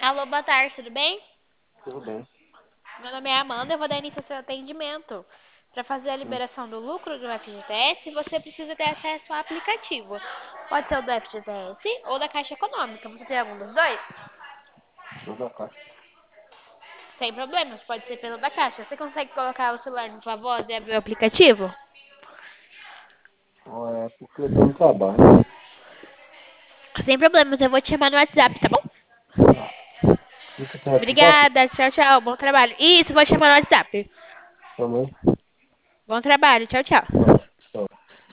Alô, boa tarde, tudo bem? Tudo bem. Meu nome é Amanda, eu vou dar início ao seu atendimento. Para fazer a Sim. liberação do lucro do FGTS, você precisa ter acesso ao aplicativo. Pode ser o do FGTS ou da Caixa Econômica. Você tem algum dos dois? Sou da Caixa. Sem problemas, pode ser pelo da Caixa. Você consegue colocar o celular na sua voz e abrir o aplicativo? É porque eu tô no trabalho. Sem problemas, eu vou te chamar no WhatsApp, tá bom? Tá. Você tem WhatsApp? Obrigada, tchau, tchau, bom trabalho. Isso, vou te chamar no WhatsApp. Também. Bom trabalho, tchau, tchau. Tá.